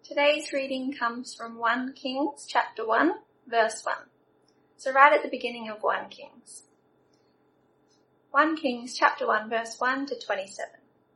Today's reading comes from 1 Kings chapter 1, verse 1. So right at the beginning of 1 Kings. 1 Kings chapter 1, verse 1 to 27.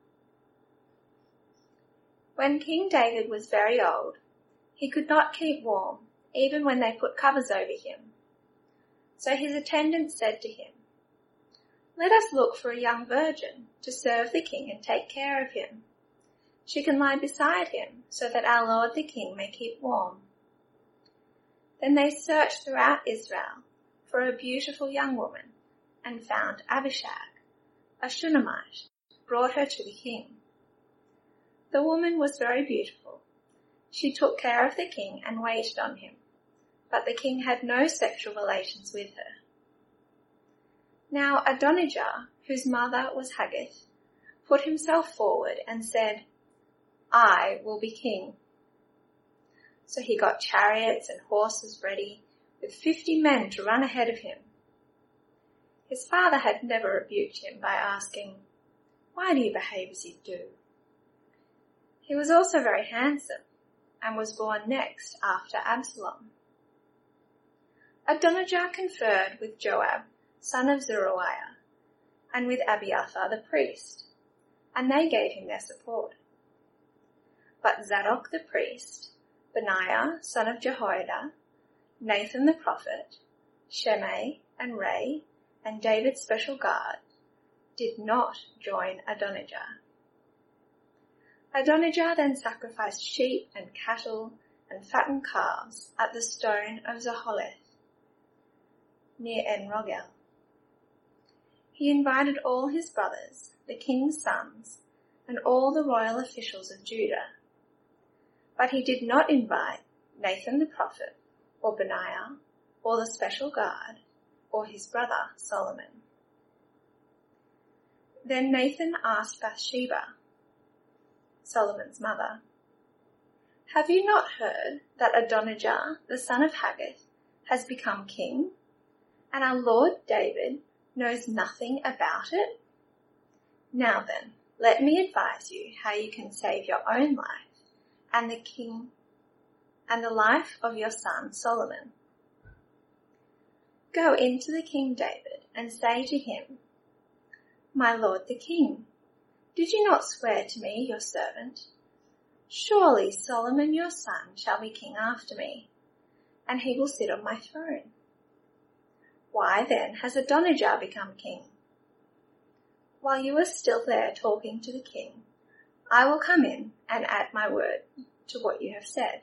When King David was very old, he could not keep warm, even when they put covers over him. So his attendants said to him, "Let us look for a young virgin to serve the king and take care of him. She can lie beside him so that our Lord the King may keep warm." Then they searched throughout Israel for a beautiful young woman and found Abishag, a Shunammite, brought her to the king. The woman was very beautiful. She took care of the king and waited on him, but the king had no sexual relations with her. Now Adonijah, whose mother was Haggith, put himself forward and said, "I will be king." So he got chariots and horses ready, with 50 men to run ahead of him. His father had never rebuked him by asking, "Why do you behave as you do?" He was also very handsome, and was born next after Absalom. Adonijah conferred with Joab, son of Zeruiah, and with Abiathar the priest, and they gave him their support. But Zadok the priest, Benaiah, son of Jehoiada, Nathan the prophet, Shimei and Ray, and David's special guard, did not join Adonijah. Adonijah then sacrificed sheep and cattle and fattened calves at the stone of Zoheleth, near En-Rogel. He invited all his brothers, the king's sons, and all the royal officials of Judah. But he did not invite Nathan the prophet, or Benaiah, or the special guard, or his brother Solomon. Then Nathan asked Bathsheba, Solomon's mother, "Have you not heard that Adonijah, the son of Haggith, has become king, and our Lord David knows nothing about it? Now then, let me advise you how you can save your own life and the king and the life of your son Solomon. Go into the King David and say to him, 'My lord the king, did you not swear to me, your servant? Surely Solomon your son shall be king after me, and he will sit on my throne. Why then has Adonijah become king? While you are still there talking to the king, I will come in and add my word to what you have said.'"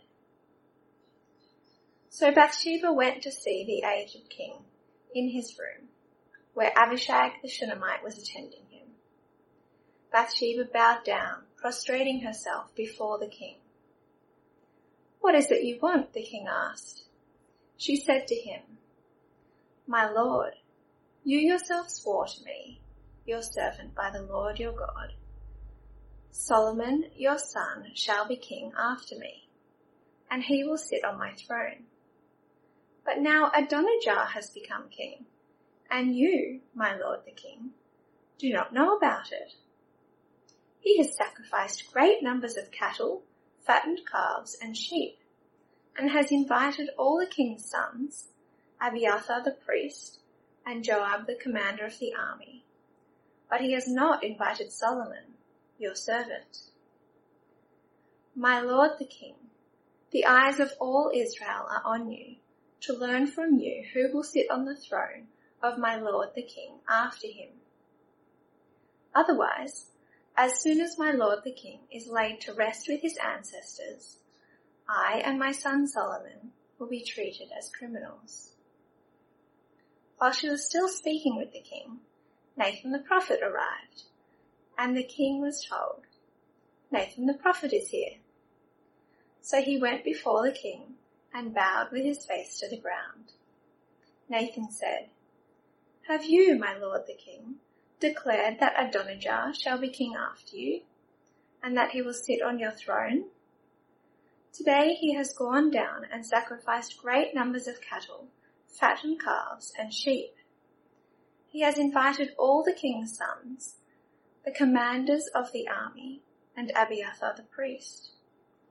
So Bathsheba went to see the aged king in his room, where Abishag the Shunammite was attending him. Bathsheba bowed down, prostrating herself before the king. "What is it you want?" the king asked. She said to him, "My lord, you yourself swore to me, your servant by the Lord your God, 'Solomon your son shall be king after me, and he will sit on my throne.' But now Adonijah has become king, and you, my lord the king, do not know about it. He has sacrificed great numbers of cattle, fattened calves and sheep, and has invited all the king's sons, Abiathar the priest, and Joab the commander of the army. But he has not invited Solomon, your servant. My lord the king, the eyes of all Israel are on you, to learn from you who will sit on the throne of my lord the king after him. Otherwise, as soon as my lord the king is laid to rest with his ancestors, I and my son Solomon will be treated as criminals." While she was still speaking with the king, Nathan the prophet arrived, and the king was told, "Nathan the prophet is here." So he went before the king and bowed with his face to the ground. Nathan said, "Have you, my lord the king, declared that Adonijah shall be king after you, and that he will sit on your throne? Today he has gone down and sacrificed great numbers of cattle, fattened calves and sheep. He has invited all the king's sons, the commanders of the army, and Abiathar the priest.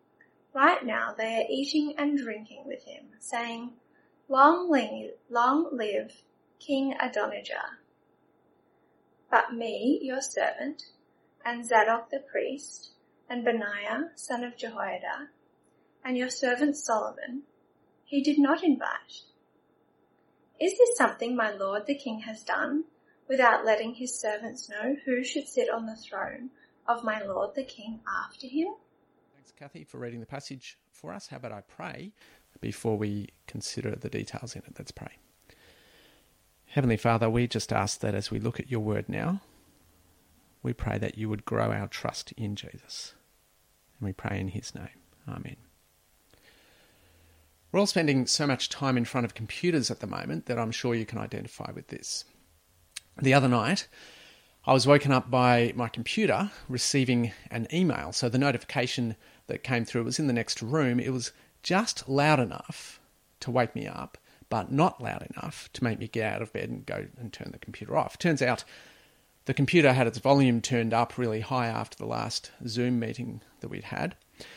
Right now they are eating and drinking with him, saying, Long live King Adonijah. But me, your servant, and Zadok the priest, and Benaiah, son of Jehoiada, and your servant Solomon, he did not invite. Is this something my lord the king has done, without letting his servants know who should sit on the throne of my lord the king after him? Thanks, Kathy, for reading the passage for us. How about I pray before we consider the details in it? Let's pray. Heavenly Father, we just ask that as we look at your word now, we pray that you would grow our trust in Jesus. And we pray in his name. Amen. We're all spending so much time in front of computers at the moment that I'm sure you can identify with this. The other night, I was woken up by my computer receiving an email. So the notification that came through was in the next room. It was just loud enough to wake me up, but not loud enough to make me get out of bed and go and turn the computer off. Turns out the computer had its volume turned up really high after the last Zoom meeting that we'd had.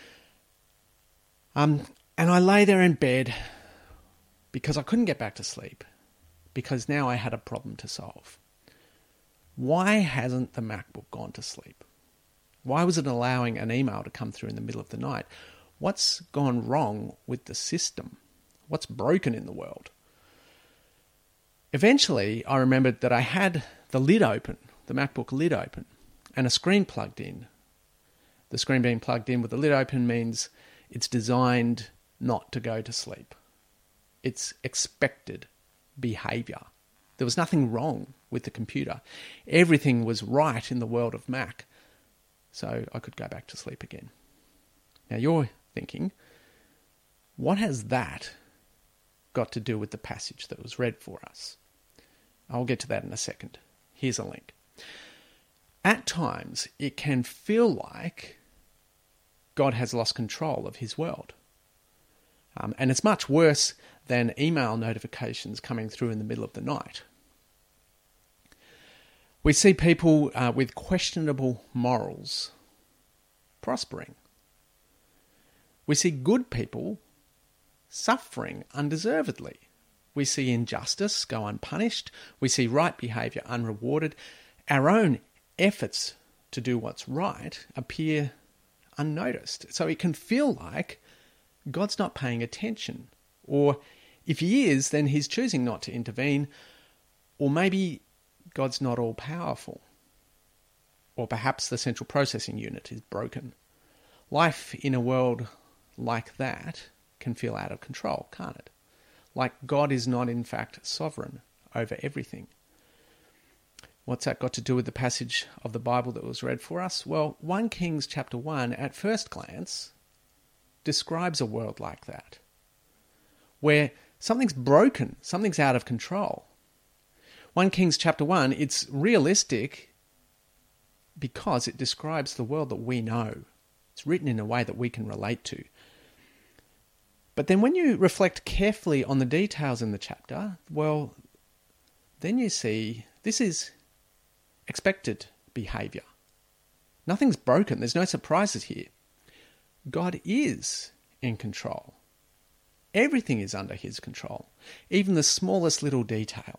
And I lay there in bed because I couldn't get back to sleep, because now I had a problem to solve. Why hasn't the MacBook gone to sleep? Why was it allowing an email to come through in the middle of the night? What's gone wrong with the system? What's broken in the world? Eventually, I remembered that I had the lid open, the MacBook lid open, and a screen plugged in. The screen being plugged in with the lid open means it's designed not to go to sleep. It's expected behavior. There was nothing wrong with the computer. Everything was right in the world of Mac, so I could go back to sleep again. Now you're thinking, what has that got to do with the passage that was read for us? I'll get to that in a second. Here's a link. At times, it can feel like God has lost control of his world. And it's much worse than email notifications coming through in the middle of the night. We see people with questionable morals prospering. We see good people suffering undeservedly. We see injustice go unpunished. We see right behaviour unrewarded. Our own efforts to do what's right appear unnoticed. So it can feel like God's not paying attention. Or if he is, then he's choosing not to intervene. Or maybe God's not all-powerful. Or perhaps the central processing unit is broken. Life in a world like that can feel out of control, can't it? Like God is not in fact sovereign over everything. What's that got to do with the passage of the Bible that was read for us? Well, 1 Kings chapter 1, at first glance, describes a world like that, where something's broken, something's out of control. 1 Kings chapter 1, it's realistic because it describes the world that we know. It's written in a way that we can relate to. But then when you reflect carefully on the details in the chapter, well, then you see this is expected behaviour. Nothing's broken. There's no surprises here. God is in control. Everything is under his control, even the smallest little detail.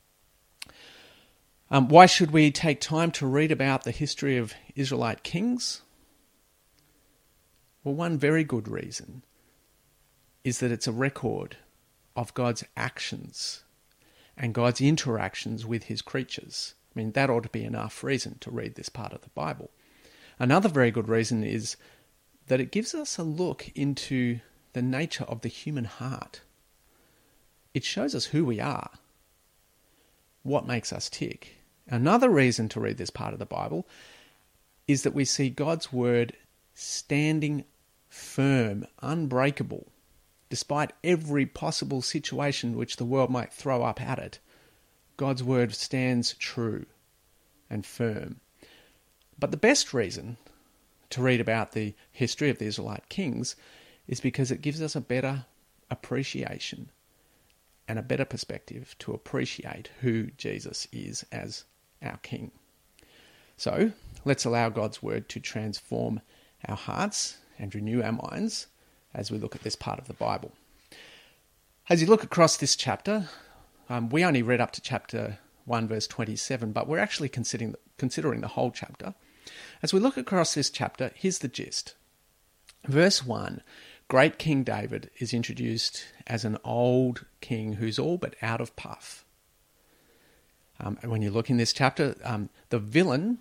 Why should we take time to read about the history of Israelite kings? Well, one very good reason is that it's a record of God's actions and God's interactions with his creatures. I mean, that ought to be enough reason to read this part of the Bible. Another very good reason is that it gives us a look into the nature of the human heart. It shows us who we are, what makes us tick. Another reason to read this part of the Bible is that we see God's word standing firm, unbreakable, despite every possible situation which the world might throw up at it. God's word stands true and firm. But the best reason to read about the history of the Israelite kings is because it gives us a better appreciation and a better perspective to appreciate who Jesus is as our King. So let's allow God's word to transform our hearts and renew our minds as we look at this part of the Bible. As you look across this chapter, we only read up to chapter 1 verse 27, but we're actually considering the whole chapter. As we look across this chapter, here's the gist. Verse 1, great King David is introduced as an old king who's all but out of puff. And when you look in this chapter, the villain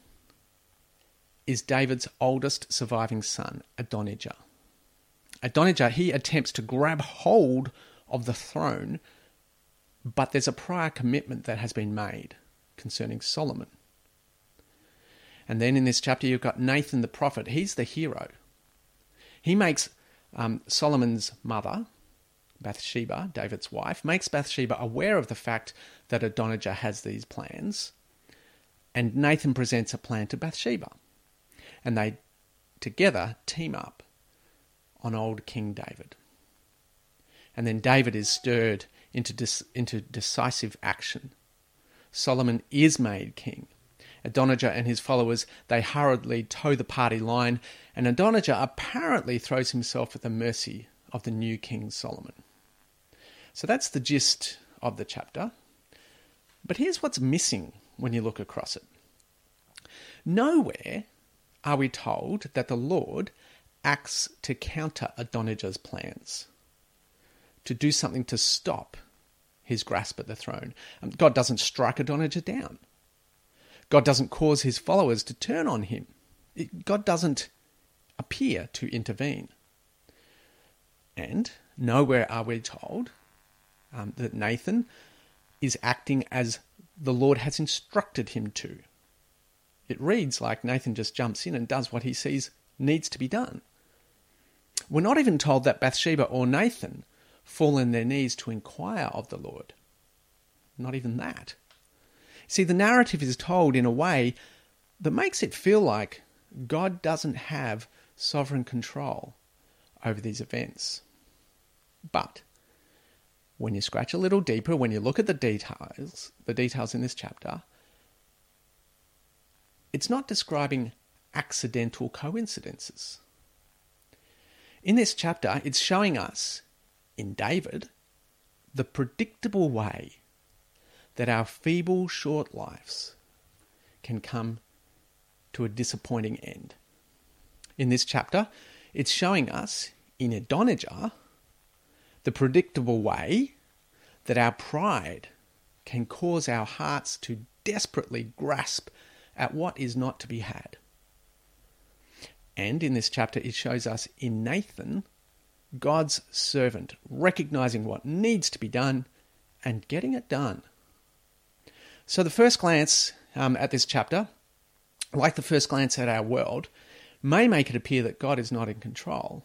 is David's oldest surviving son, Adonijah. Adonijah, he attempts to grab hold of the throne, but there's a prior commitment that has been made concerning Solomon. And then in this chapter, you've got Nathan the prophet. He's the hero. He makes Solomon's mother, Bathsheba, David's wife, makes Bathsheba aware of the fact that Adonijah has these plans. And Nathan presents a plan to Bathsheba. And they together team up on old King David. And then David is stirred into decisive action. Solomon is made king. Adonijah and his followers, they hurriedly toe the party line, and Adonijah apparently throws himself at the mercy of the new King Solomon. So that's the gist of the chapter. But here's what's missing when you look across it. Nowhere are we told that the Lord acts to counter Adonijah's plans, to do something to stop his grasp at the throne. God doesn't strike Adonijah down. God doesn't cause his followers to turn on him. God doesn't appear to intervene. And nowhere are we told that Nathan is acting as the Lord has instructed him to. It reads like Nathan just jumps in and does what he sees needs to be done. We're not even told that Bathsheba or Nathan fall on their knees to inquire of the Lord. Not even that. See, the narrative is told in a way that makes it feel like God doesn't have sovereign control over these events. But when you scratch a little deeper, when you look at the details in this chapter, it's not describing accidental coincidences. In this chapter, it's showing us, in David, the predictable way that our feeble, short lives can come to a disappointing end. In this chapter, it's showing us, in Adonijah, the predictable way that our pride can cause our hearts to desperately grasp at what is not to be had. And in this chapter, it shows us in Nathan, God's servant, recognizing what needs to be done and getting it done. So the first glance at this chapter, like the first glance at our world, may make it appear that God is not in control.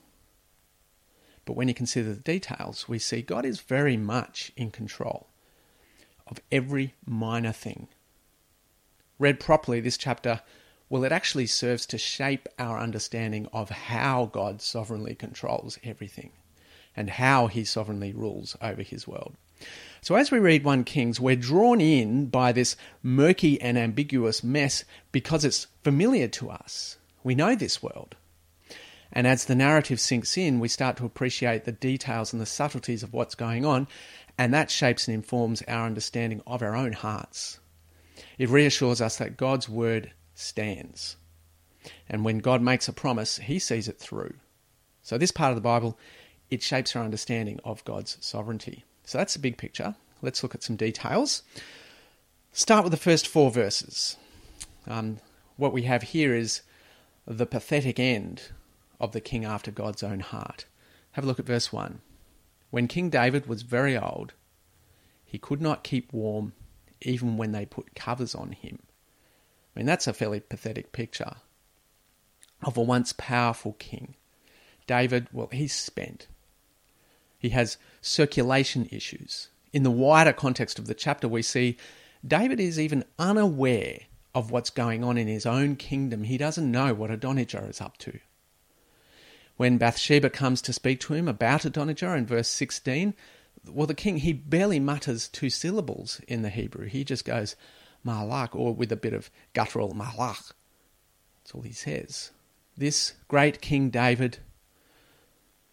But when you consider the details, we see God is very much in control of every minor thing. Read properly, this chapter, well, it actually serves to shape our understanding of how God sovereignly controls everything and how he sovereignly rules over his world. So as we read 1 Kings, we're drawn in by this murky and ambiguous mess because it's familiar to us. We know this world. And as the narrative sinks in, we start to appreciate the details and the subtleties of what's going on, and that shapes and informs our understanding of our own hearts. It reassures us that God's word stands. And when God makes a promise, he sees it through. So this part of the Bible, it shapes our understanding of God's sovereignty. So that's the big picture. Let's look at some details. Start with the first 4 verses. What we have here is the pathetic end of the king after God's own heart. Have a look at verse 1. When King David was very old, he could not keep warm even when they put covers on him. I mean, that's a fairly pathetic picture of a once powerful king. David, well, he's spent. He has circulation issues. In the wider context of the chapter, we see David is even unaware of what's going on in his own kingdom. He doesn't know what Adonijah is up to. When Bathsheba comes to speak to him about Adonijah in verse 16, well, the king, he barely mutters 2 syllables in the Hebrew. He just goes, Malach, or with a bit of guttural Malach. That's all he says. This great King David,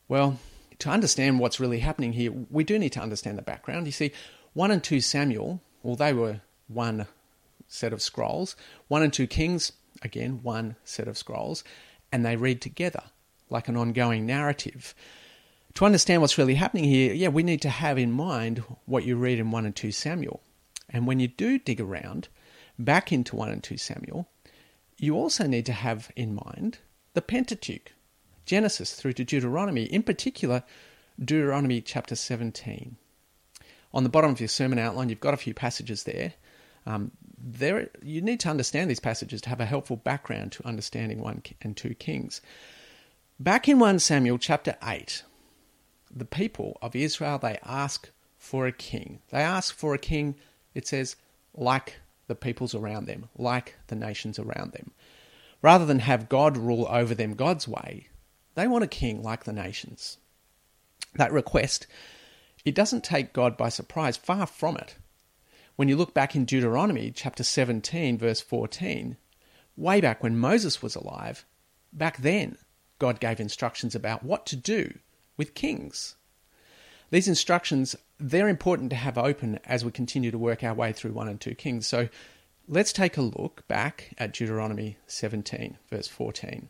Well, to understand what's really happening here, we do need to understand the background. You see, 1 and 2 Samuel, well, they were one set of scrolls. 1 and 2 Kings, again, one set of scrolls, and they read together like an ongoing narrative. To understand what's really happening here, we need to have in mind what you read in 1 and 2 Samuel. And when you do dig around back into 1 and 2 Samuel, you also need to have in mind the Pentateuch, Genesis through to Deuteronomy, in particular, Deuteronomy chapter 17. On the bottom of your sermon outline, you've got a few passages there. You need to understand these passages to have a helpful background to understanding 1 and 2 Kings. Back in 1 Samuel chapter 8, the people of Israel, they ask for a king. They ask for a king, it says, like the peoples around them, like the nations around them. Rather than have God rule over them God's way, they want a king like the nations. That request, it doesn't take God by surprise, far from it. When you look back in Deuteronomy chapter 17, verse 14, way back when Moses was alive, back then, God gave instructions about what to do with kings. These instructions, they're important to have open as we continue to work our way through 1 and 2 Kings. So let's take a look back at Deuteronomy 17, verse 14.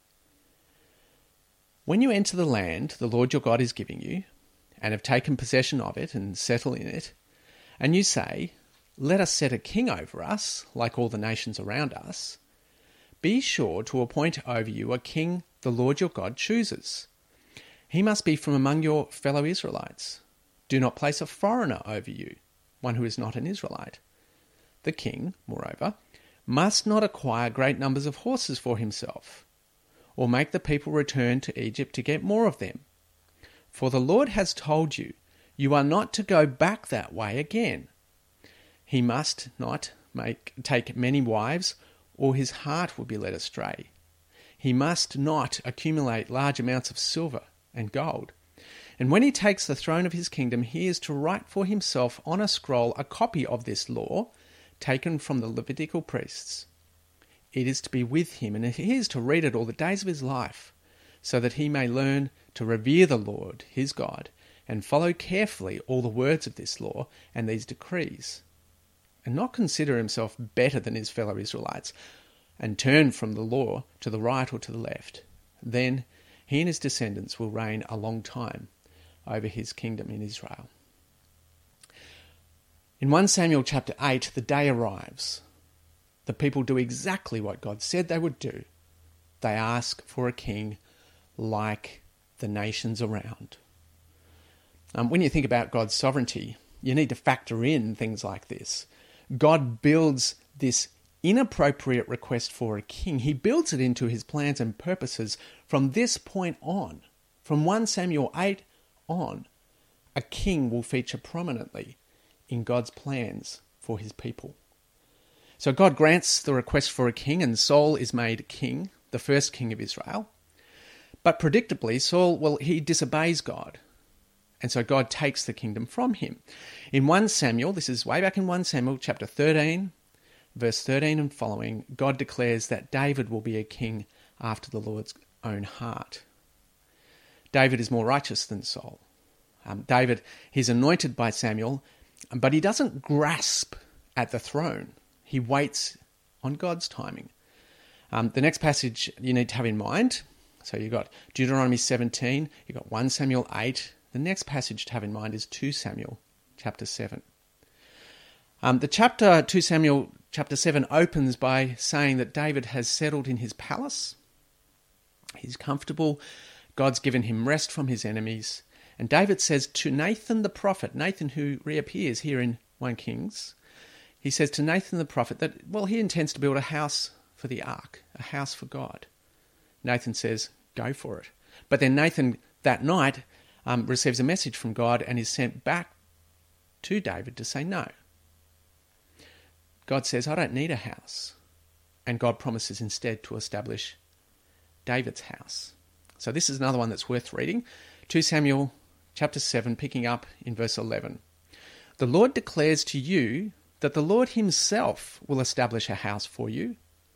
When you enter the land the Lord your God is giving you, and have taken possession of it and settle in it, and you say, let us set a king over us, like all the nations around us, be sure to appoint over you a king the Lord your God chooses. He must be from among your fellow Israelites. Do not place a foreigner over you, one who is not an Israelite. The king, moreover, must not acquire great numbers of horses for himself, or make the people return to Egypt to get more of them. For the Lord has told you, you are not to go back that way again. He must not take many wives, or his heart will be led astray. He must not accumulate large amounts of silver and gold. And when he takes the throne of his kingdom, he is to write for himself on a scroll a copy of this law, taken from the Levitical priests. It is to be with him, and he is to read it all the days of his life, so that he may learn to revere the Lord, his God, and follow carefully all the words of this law and these decrees, and not consider himself better than his fellow Israelites, and turn from the law to the right or to the left. Then he and his descendants will reign a long time over his kingdom in Israel. In 1 Samuel chapter 8, the day arrives. The people do exactly what God said they would do. They ask for a king like the nations around. When you think about God's sovereignty, you need to factor in things like this. God builds this inappropriate request for a king. He builds it into his plans and purposes from this point on. From 1 Samuel 8 on, a king will feature prominently in God's plans for his people. So God grants the request for a king, and Saul is made king, the first king of Israel. But predictably, Saul, he disobeys God. And so God takes the kingdom from him. In 1 Samuel, this is way back in 1 Samuel chapter 13, verse 13 and following, God declares that David will be a king after the Lord's own heart. David is more righteous than Saul. David, he's anointed by Samuel, but he doesn't grasp at the throne. He waits on God's timing. The next passage you need to have in mind, so you've got Deuteronomy 17, you've got 1 Samuel 8. The next passage to have in mind is 2 Samuel chapter 7. The chapter 2 Samuel chapter 7 opens by saying that David has settled in his palace. He's comfortable. God's given him rest from his enemies. And David says to Nathan the prophet, Nathan who reappears here in 1 Kings, he says to Nathan the prophet that, he intends to build a house for the ark, a house for God. Nathan says, go for it. But then Nathan that night receives a message from God and is sent back to David to say no. God says, I don't need a house. And God promises instead to establish David's house. So this is another one that's worth reading. 2 Samuel chapter 7, picking up in verse 11. The Lord declares to you that the Lord himself will establish a house for you.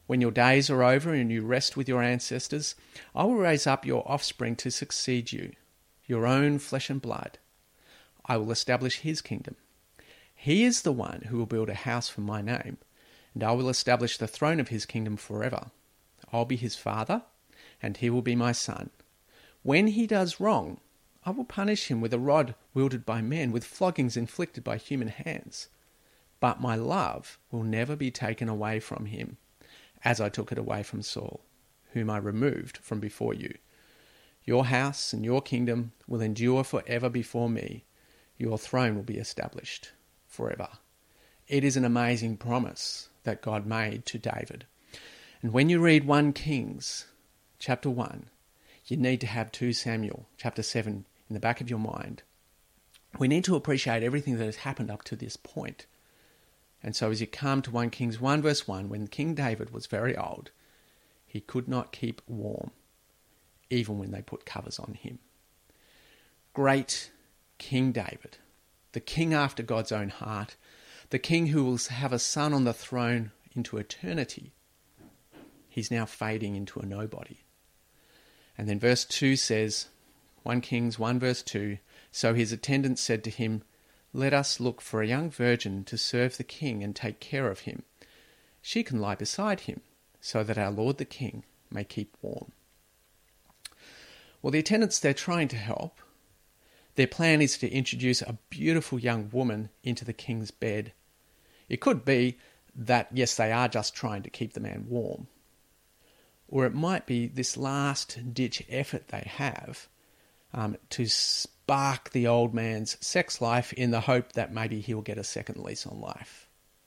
When your days are over and you rest with your ancestors, I will raise up your offspring to succeed you, your own flesh and blood. I will establish his kingdom. He is the one who will build a house for my name, and I will establish the throne of his kingdom forever. I'll be his father, and he will be my son. When he does wrong, I will punish him with a rod wielded by men, with floggings inflicted by human hands. But my love will never be taken away from him, as I took it away from Saul, whom I removed from before you. Your house and your kingdom will endure forever before me. Your throne will be established forever. It is an amazing promise that God made to David. And when you read 1 Kings chapter 1, you need to have 2 Samuel chapter 7 in the back of your mind. We need to appreciate everything that has happened up to this point. And so as you come to 1 Kings 1 verse 1, when King David was very old, he could not keep warm, even when they put covers on him. Great King David, the king after God's own heart, the king who will have a son on the throne into eternity, he's now fading into a nobody. And then verse 2 says, 1 Kings 1 verse 2, so his attendants said to him, let us look for a young virgin to serve the king and take care of him. She can lie beside him, so that our lord the king may keep warm. Well, the attendants, they're trying to help. Their plan is to introduce a beautiful young woman into the king's bed. It could be that, yes, they are just trying to keep the man warm. Or it might be this last-ditch effort they have to spark the old man's sex life in the hope that maybe he'll get a second lease on life.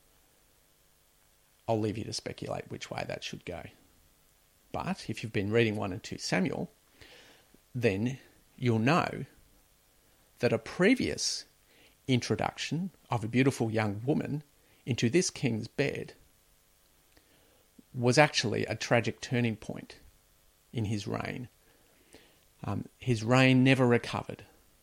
I'll leave you to speculate which way that should go. But if you've been reading 1 and 2 Samuel, then you'll know that a previous introduction of a beautiful young woman into this king's bed was actually a tragic turning point in his reign. His reign never recovered.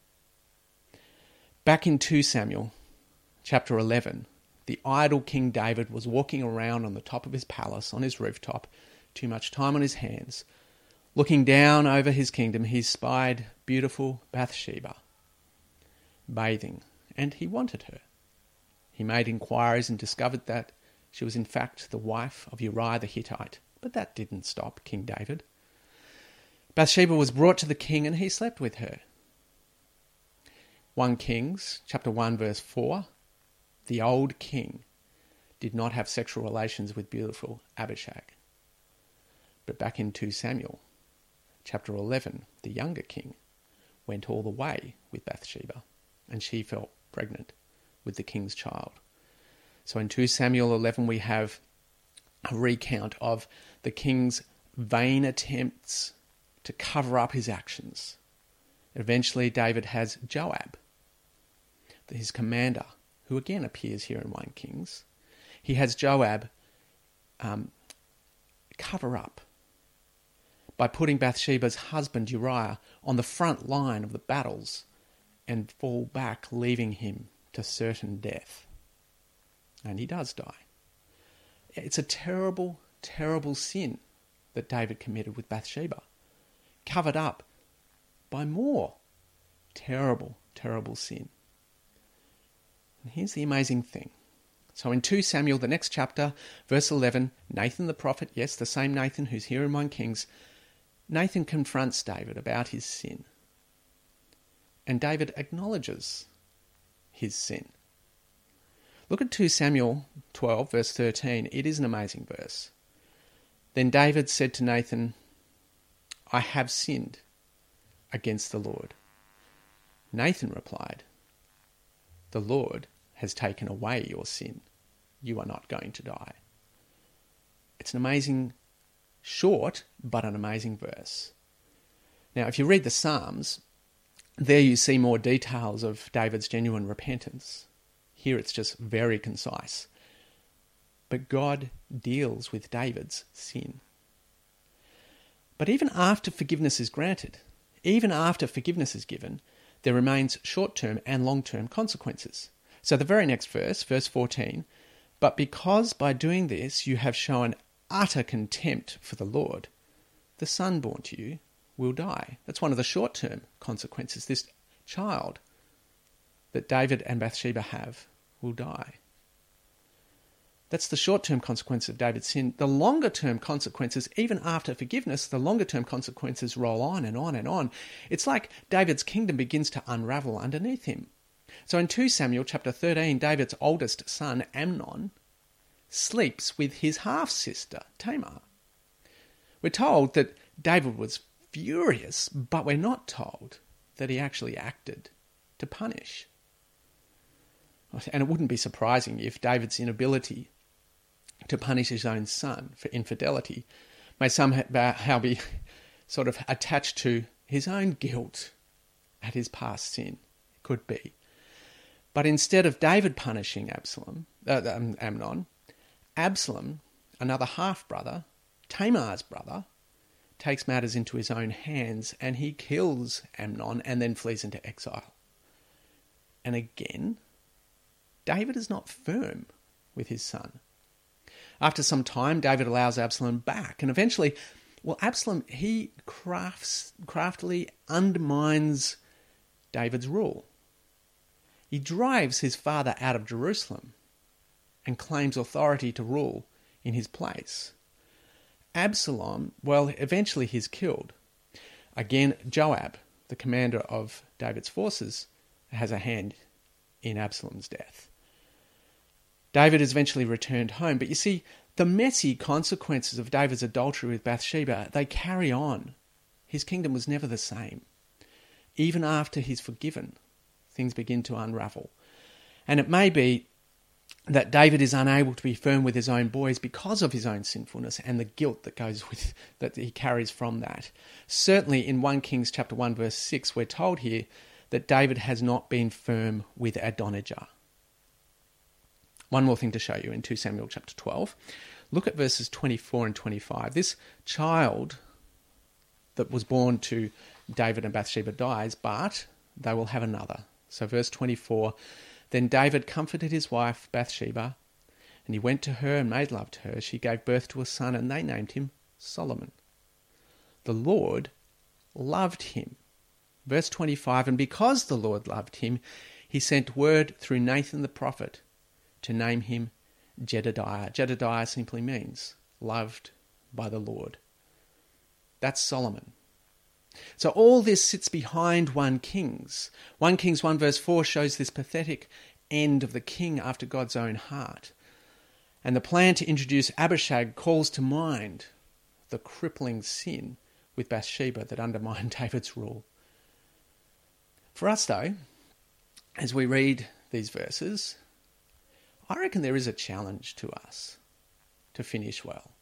Back in 2 Samuel, chapter 11, the idle King David was walking around on the top of his palace, on his rooftop, too much time on his hands. Looking down over his kingdom, he spied beautiful Bathsheba bathing, and he wanted her. He made inquiries and discovered that she was in fact the wife of Uriah the Hittite, but that didn't stop King David. Bathsheba was brought to the king and he slept with her. 1 Kings chapter 1 verse 4, the old king did not have sexual relations with beautiful Abishag. But back in 2 Samuel chapter 11, the younger king went all the way with Bathsheba and she fell pregnant with the king's child. So in 2 Samuel 11 we have a recount of the king's vain attempts to cover up his actions. Eventually David has Joab, his commander, who again appears here in 1 Kings. He has Joab cover up by putting Bathsheba's husband Uriah on the front line of the battles and fall back, leaving him to certain death. And he does die. It's a terrible, terrible sin that David committed with Bathsheba, covered up by more terrible, terrible sin. And here's the amazing thing. So in 2 Samuel, the next chapter, verse 11, Nathan the prophet, yes, the same Nathan who's here in 1 Kings, Nathan confronts David about his sin. And David acknowledges his sin. Look at 2 Samuel 12, verse 13. It is an amazing verse. Then David said to Nathan, I have sinned against the Lord. Nathan replied, the Lord has taken away your sin. You are not going to die. It's an amazing, short, but an amazing verse. Now, if you read the Psalms, there you see more details of David's genuine repentance. Here it's just very concise. But God deals with David's sin. But even after forgiveness is granted, even after forgiveness is given, there remains short-term and long-term consequences. So the very next verse, verse 14, but because by doing this you have shown utter contempt for the Lord, the son born to you will die. That's one of the short-term consequences. This child that David and Bathsheba have will die. That's the short-term consequence of David's sin. The longer-term consequences, even after forgiveness, the longer-term consequences roll on and on and on. It's like David's kingdom begins to unravel underneath him. So in 2 Samuel chapter 13, David's oldest son, Amnon, sleeps with his half-sister, Tamar. We're told that David was furious, but we're not told that he actually acted to punish. And it wouldn't be surprising if David's inability to punish his own son for infidelity may somehow be sort of attached to his own guilt at his past sin. It could be. But instead of David punishing Amnon, Absalom, another half-brother, Tamar's brother, takes matters into his own hands and he kills Amnon and then flees into exile. And again, David is not firm with his son. After some time, David allows Absalom back, and eventually, Absalom, he craftily undermines David's rule. He drives his father out of Jerusalem and claims authority to rule in his place. Absalom, eventually he's killed. Again, Joab, the commander of David's forces, has a hand in Absalom's death. David is eventually returned home, but you see, the messy consequences of David's adultery with Bathsheba, they carry on. His kingdom was never the same. Even after he's forgiven, things begin to unravel. And it may be that David is unable to be firm with his own boys because of his own sinfulness and the guilt that he carries from that. Certainly in 1 Kings chapter 1 verse 6, we're told here that David has not been firm with Adonijah. One more thing to show you in 2 Samuel chapter 12. Look at verses 24 and 25. This child that was born to David and Bathsheba dies, but they will have another. So verse 24, then David comforted his wife Bathsheba, and he went to her and made love to her. She gave birth to a son, and they named him Solomon. The Lord loved him. Verse 25, and because the Lord loved him, he sent word through Nathan the prophet to name him Jedediah. Jedediah simply means loved by the Lord. That's Solomon. So all this sits behind 1 Kings. 1 Kings 1 verse 4 shows this pathetic end of the king after God's own heart. And the plan to introduce Abishag calls to mind the crippling sin with Bathsheba that undermined David's rule. For us though, as we read these verses, I reckon there is a challenge to us to finish well.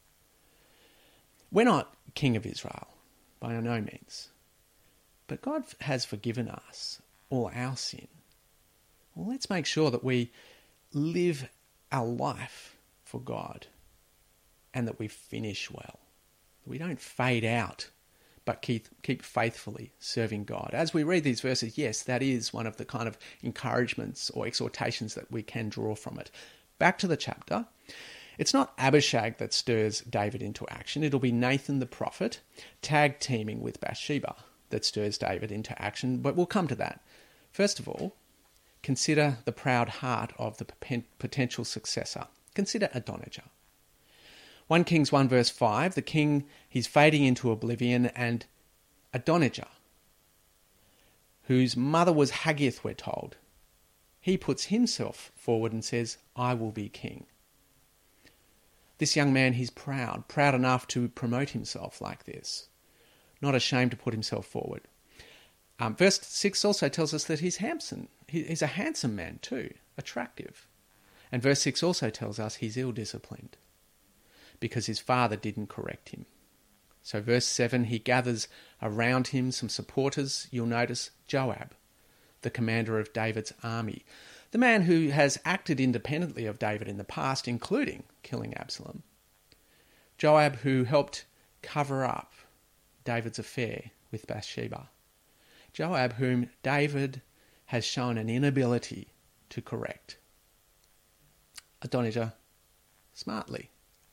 We're not king of Israel, by no means. But God has forgiven us all our sin. Well, let's make sure that we live our life for God and that we finish well. We don't fade out, but keep faithfully serving God. As we read these verses, yes, that is one of the kind of encouragements or exhortations that we can draw from it. Back to the chapter. It's not Abishag that stirs David into action. It'll be Nathan the prophet tag teaming with Bathsheba that stirs David into action, but we'll come to that. First of all, consider the proud heart of the potential successor. Consider Adonijah. 1 Kings 1 verse 5, the king, he's fading into oblivion, and Adonijah, whose mother was Haggith, we're told, he puts himself forward and says, I will be king. This young man, he's proud enough to promote himself like this, not ashamed to put himself forward. Verse 6 also tells us that he's handsome. He's a handsome man too, attractive. And verse 6 also tells us he's ill-disciplined because his father didn't correct him. So verse 7, he gathers around him some supporters. You'll notice Joab, the commander of David's army, the man who has acted independently of David in the past, including killing Absalom. Joab, who helped cover up David's affair with Bathsheba. Joab, whom David has shown an inability to correct. Adonijah, smartly,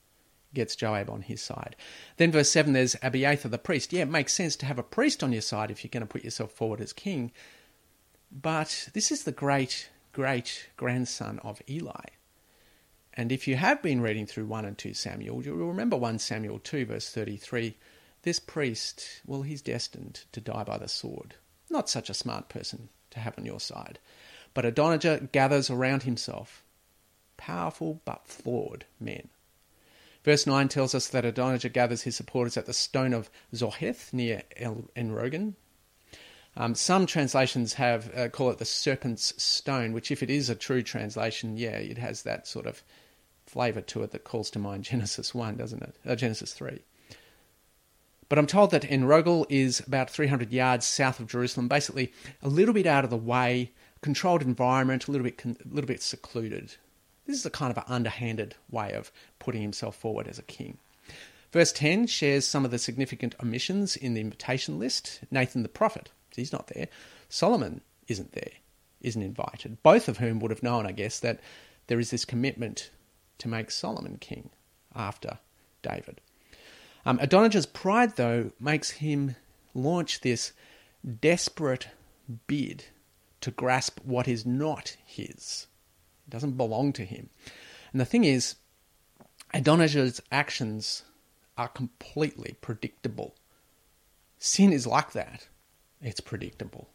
gets Joab on his side. Then verse 7, there's Abiathar the priest. Yeah, it makes sense to have a priest on your side if you're going to put yourself forward as king. But this is the great-great-grandson of Eli. And if you have been reading through 1 and 2 Samuel, you'll remember 1 Samuel 2, verse 33. This priest, well, he's destined to die by the sword. Not such a smart person to have on your side. But Adonijah gathers around himself powerful but flawed men. Verse 9 tells us that Adonijah gathers his supporters at the stone of Zoheth near En-Rogel. Some translations have call it the serpent's stone, which if it is a true translation, yeah, it has that sort of flavour to it that calls to mind Genesis 1, doesn't it? Genesis 3. But I'm told that En-Rogel is about 300 yards south of Jerusalem, basically a little bit out of the way, controlled environment, a little bit secluded. This is a kind of an underhanded way of putting himself forward as a king. Verse 10 shares some of the significant omissions in the invitation list. Nathan the prophet, he's not there. Solomon isn't there, isn't invited. Both of whom would have known, I guess, that there is this commitment to make Solomon king after David. Adonijah's pride, though, makes him launch this desperate bid to grasp what is not his. It doesn't belong to him. And the thing is, Adonijah's actions are completely predictable. Sin is like that. It's predictable.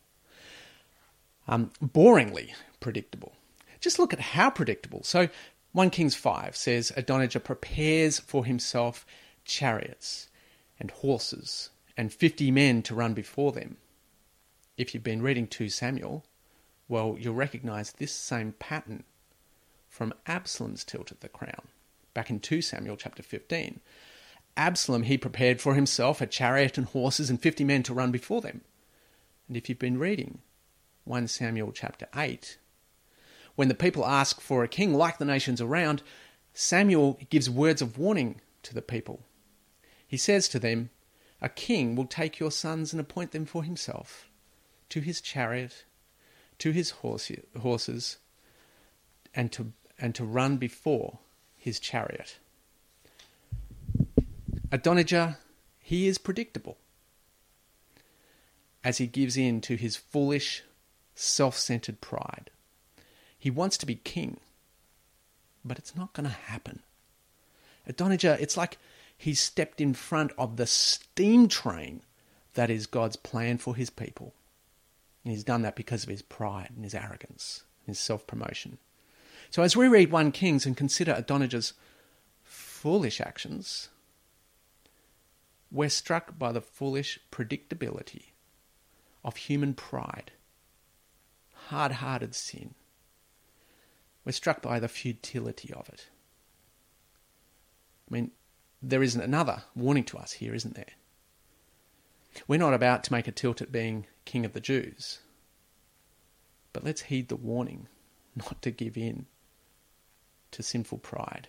Boringly predictable. Just look at how predictable. So 1 Kings 5 says Adonijah prepares for himself chariots and horses and 50 men to run before them. If you've been reading 2 Samuel, well, you'll recognise this same pattern from Absalom's tilt at the crown. Back in 2 Samuel chapter 15. Absalom, he prepared for himself a chariot and horses and 50 men to run before them. And if you've been reading 1 Samuel chapter 8, when the people ask for a king like the nations around, Samuel gives words of warning to the people. He says to them, a king will take your sons and appoint them for himself, to his chariot, to his horses, and to run before his chariot. Adonijah, he is predictable as he gives in to his foolish, self-centered pride. He wants to be king, but it's not going to happen. Adonijah, it's like he's stepped in front of the steam train that is God's plan for his people. And he's done that because of his pride and his arrogance, and his self-promotion. So as we read 1 Kings and consider Adonijah's foolish actions, we're struck by the foolish predictability of human pride, hard-hearted sin. We're struck by the futility of it. I mean, there is another warning to us here, isn't there? We're not about to make a tilt at being king of the Jews, but let's heed the warning not to give in to sinful pride.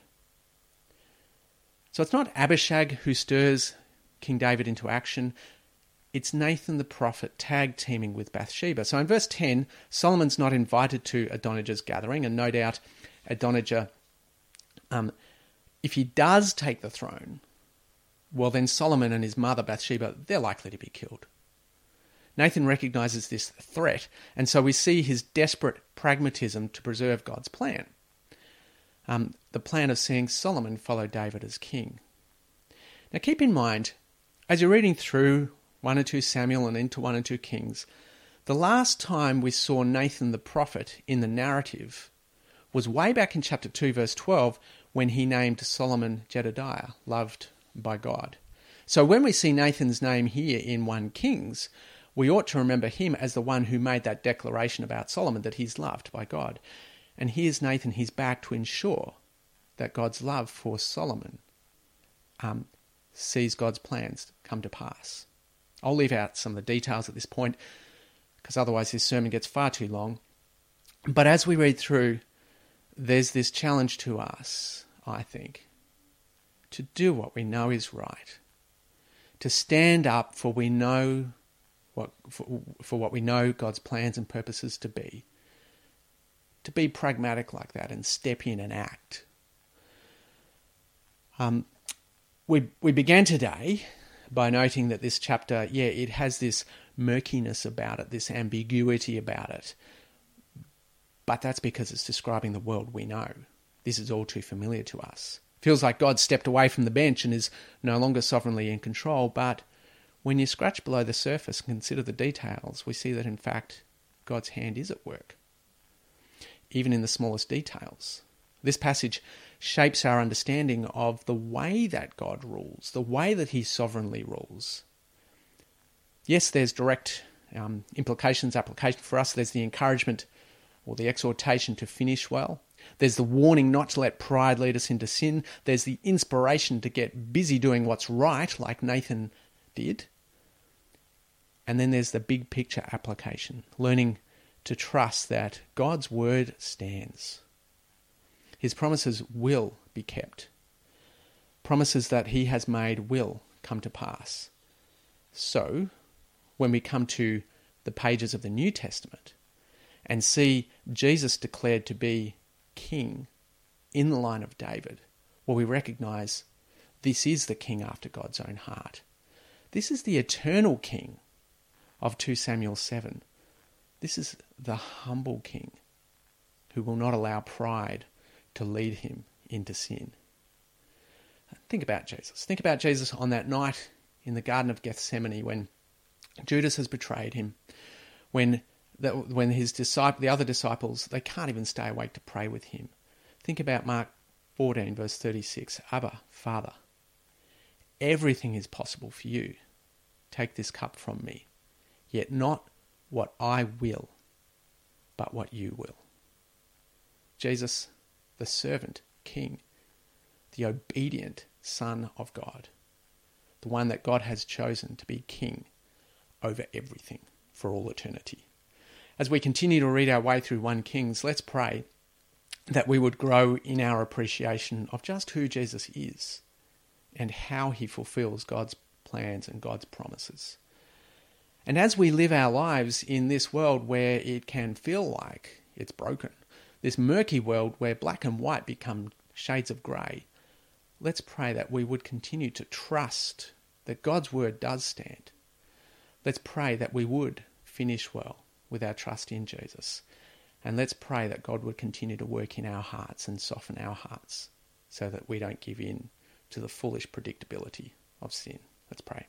So it's not Abishag who stirs King David into action. It's Nathan the prophet tag teaming with Bathsheba. So in verse 10, Solomon's not invited to Adonijah's gathering, and no doubt Adonijah, if he does take the throne, well then Solomon and his mother Bathsheba, they're likely to be killed. Nathan recognises this threat, and so we see his desperate pragmatism to preserve God's plan. The plan of seeing Solomon follow David as king. Now keep in mind, as you're reading through 1 and 2 Samuel and into 1 and 2 Kings, the last time we saw Nathan the prophet in the narrative was way back in chapter 2 verse 12 when he named Solomon Jedediah, loved by God. So when we see Nathan's name here in 1 Kings, we ought to remember him as the one who made that declaration about Solomon that he's loved by God. And here's Nathan, he's back to ensure that God's love for Solomon sees God's plans come to pass. I'll leave out some of the details at this point because otherwise this sermon gets far too long. But as we read through, there's this challenge to us, I think, to do what we know is right, to stand up for we know for what we know God's plans and purposes to be pragmatic like that and step in and act. We began today by noting that this chapter, it has this murkiness about it, this ambiguity about it. But that's because it's describing the world we know. This is all too familiar to us. Feels like God stepped away from the bench and is no longer sovereignly in control, but when you scratch below the surface and consider the details, we see that in fact God's hand is at work, even in the smallest details. This passage shapes our understanding of the way that God rules, the way that he sovereignly rules. Yes, there's direct application for us. There's the encouragement or the exhortation to finish well. There's the warning not to let pride lead us into sin. There's the inspiration to get busy doing what's right, like Nathan did. And then there's the big picture application, learning to trust that God's word stands. His promises will be kept. Promises that he has made will come to pass. So, when we come to the pages of the New Testament and see Jesus declared to be king in the line of David, well, we recognize this is the king after God's own heart. This is the eternal king of 2 Samuel 7. This is the humble king who will not allow pride to lead him into sin. Think about Jesus. Think about Jesus on that night in the Garden of Gethsemane when Judas has betrayed him, when the other disciples, they can't even stay awake to pray with him. Think about Mark 14, verse 36. Abba, Father, everything is possible for you. Take this cup from me, yet not what I will, but what you will. Jesus, the servant king, the obedient Son of God, the one that God has chosen to be king over everything for all eternity. As we continue to read our way through 1 Kings, let's pray that we would grow in our appreciation of just who Jesus is and how he fulfills God's plans and God's promises. And as we live our lives in this world where it can feel like it's broken, this murky world where black and white become shades of grey, let's pray that we would continue to trust that God's word does stand. Let's pray that we would finish well with our trust in Jesus. And let's pray that God would continue to work in our hearts and soften our hearts so that we don't give in to the foolish predictability of sin. Let's pray.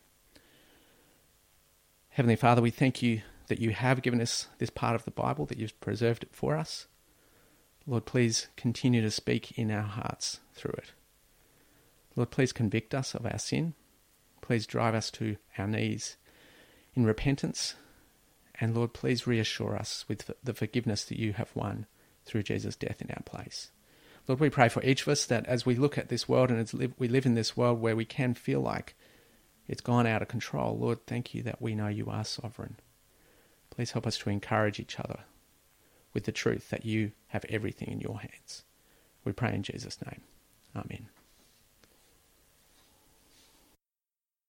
Heavenly Father, we thank you that you have given us this part of the Bible, that you've preserved it for us. Lord, please continue to speak in our hearts through it. Lord, please convict us of our sin. Please drive us to our knees in repentance. And Lord, please reassure us with the forgiveness that you have won through Jesus' death in our place. Lord, we pray for each of us that as we look at this world and as we live in this world where we can feel like it's gone out of control, Lord, thank you that we know you are sovereign. Please help us to encourage each other with the truth that you have everything in your hands. We pray in Jesus' name. Amen.